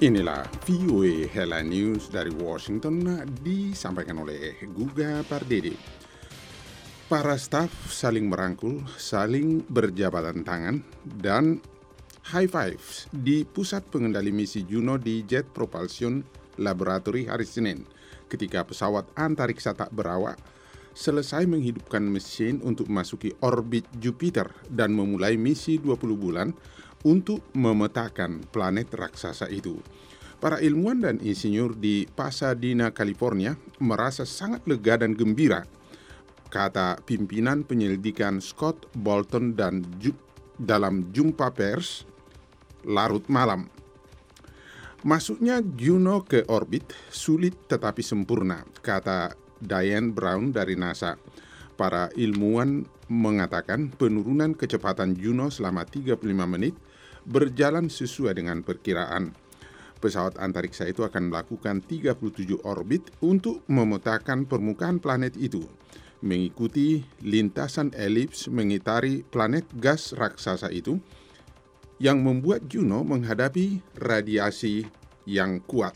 Inilah VOA Headline News dari Washington disampaikan oleh Guga Pardede. Para staf saling merangkul, saling berjabatan tangan, dan high fives di Pusat Pengendali Misi Juno di Jet Propulsion Laboratory hari Senin ketika pesawat antariksa tak berawak selesai menghidupkan mesin untuk memasuki orbit Jupiter dan memulai misi 20 bulan untuk memetakan planet raksasa itu. Para ilmuwan dan insinyur di Pasadena, California merasa sangat lega dan gembira, kata pimpinan penyelidikan Scott Bolton dalam jumpa pers larut malam. Masuknya Juno ke orbit sulit tetapi sempurna, kata Diane Brown dari NASA. Para ilmuwan mengatakan penurunan kecepatan Juno selama 35 menit berjalan sesuai dengan perkiraan. Pesawat antariksa itu akan melakukan 37 orbit untuk memetakan permukaan planet itu, mengikuti lintasan elips mengitari planet gas raksasa itu yang membuat Juno menghadapi radiasi yang kuat.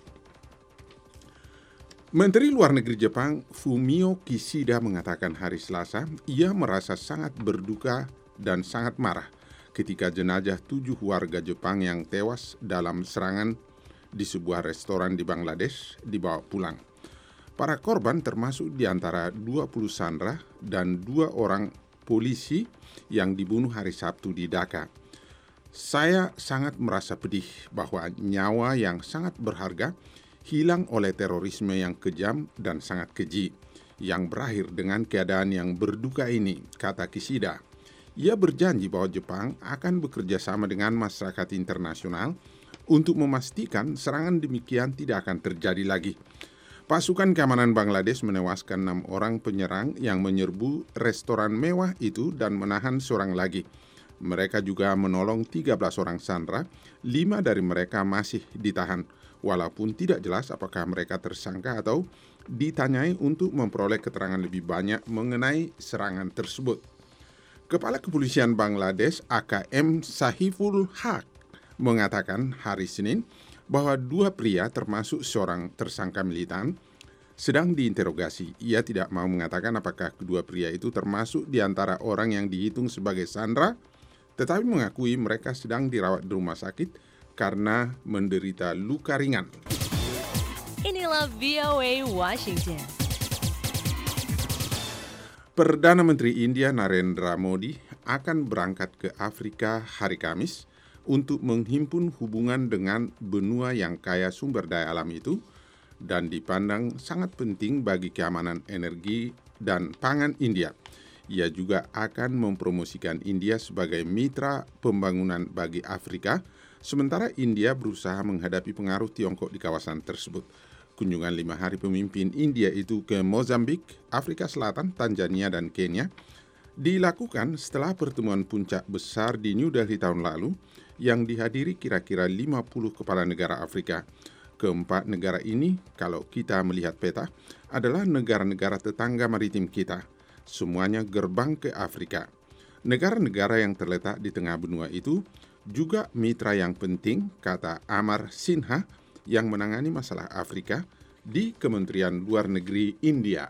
Menteri Luar Negeri Jepang Fumio Kishida mengatakan hari Selasa ia merasa sangat berduka dan sangat marah ketika jenazah 7 warga Jepang yang tewas dalam serangan di sebuah restoran di Bangladesh dibawa pulang. Para korban termasuk di antara 20 sandera dan 2 orang polisi yang dibunuh hari Sabtu di Dhaka. Saya sangat merasa pedih bahwa nyawa yang sangat berharga hilang oleh terorisme yang kejam dan sangat keji, yang berakhir dengan keadaan yang berduka ini, kata Kishida. Ia berjanji bahwa Jepang akan bekerja sama dengan masyarakat internasional untuk memastikan serangan demikian tidak akan terjadi lagi. Pasukan keamanan Bangladesh menewaskan 6 orang penyerang yang menyerbu restoran mewah itu dan menahan seorang lagi. Mereka juga menolong 13 orang sandera, 5 dari mereka masih ditahan, walaupun tidak jelas apakah mereka tersangka atau ditanyai untuk memperoleh keterangan lebih banyak mengenai serangan tersebut. Kepala Kepolisian Bangladesh AKM Sahiful Haq mengatakan hari Senin bahwa 2 pria termasuk seorang tersangka militan sedang diinterogasi. Ia tidak mau mengatakan apakah kedua pria itu termasuk di antara orang yang dihitung sebagai sandera, tetapi mengakui mereka sedang dirawat di rumah sakit karena menderita luka ringan. Inilah VOA Washington. Perdana Menteri India Narendra Modi akan berangkat ke Afrika hari Kamis untuk menghimpun hubungan dengan benua yang kaya sumber daya alam itu dan dipandang sangat penting bagi keamanan energi dan pangan India. Ia juga akan mempromosikan India sebagai mitra pembangunan bagi Afrika, sementara India berusaha menghadapi pengaruh Tiongkok di kawasan tersebut. Kunjungan 5 hari pemimpin India itu ke Mozambik, Afrika Selatan, Tanzania, dan Kenya dilakukan setelah pertemuan puncak besar di New Delhi tahun lalu yang dihadiri kira-kira 50 kepala negara Afrika. Keempat negara ini, kalau kita melihat peta, adalah negara-negara tetangga maritim kita. Semuanya gerbang ke Afrika. Negara-negara yang terletak di tengah benua itu juga mitra yang penting, kata Amar Sinha, yang menangani masalah Afrika di Kementerian Luar Negeri India.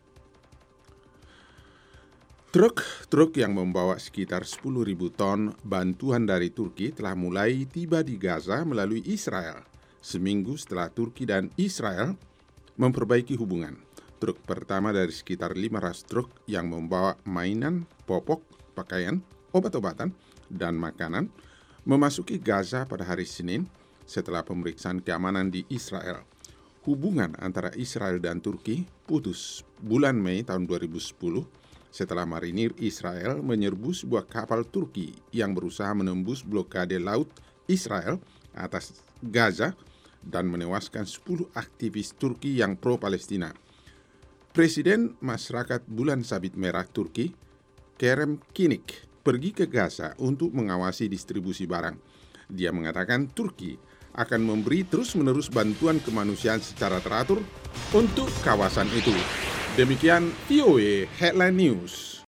Truk yang membawa sekitar 10.000 ton bantuan dari Turki telah mulai tiba di Gaza melalui Israel, seminggu setelah Turki dan Israel memperbaiki hubungan. Truk pertama dari sekitar 500 truk yang membawa mainan, popok, pakaian, obat-obatan, dan makanan memasuki Gaza pada hari Senin setelah pemeriksaan keamanan di Israel. Hubungan antara Israel dan Turki putus bulan Mei tahun 2010 setelah marinir Israel menyerbu sebuah kapal Turki yang berusaha menembus blokade laut Israel atas Gaza dan menewaskan 10 aktivis Turki yang pro-Palestina. Presiden Masyarakat Bulan Sabit Merah Turki, Kerem Kinik, pergi ke Gaza untuk mengawasi distribusi barang. Dia mengatakan Turki akan memberi terus-menerus bantuan kemanusiaan secara teratur untuk kawasan itu. Demikian VOA Headline News.